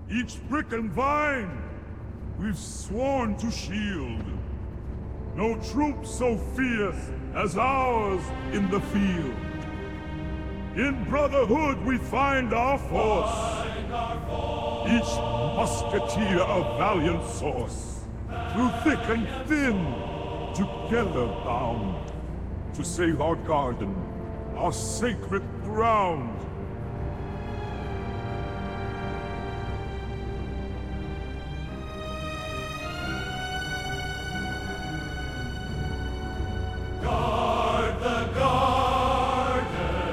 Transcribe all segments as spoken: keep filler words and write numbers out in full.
Each brick and vine we've sworn to shield. No troop so fierce as ours in the field. In brotherhood we find our force. Find our force. Each musketeer a valiant source. Through thick and thin, together bound, to save our garden, our sacred ground. Guard the garden.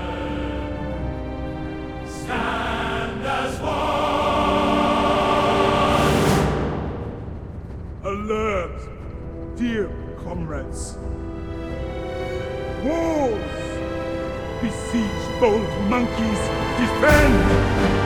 Stand as one. Alert, dear comrades. Wolves! Besiege bold monkeys, defend!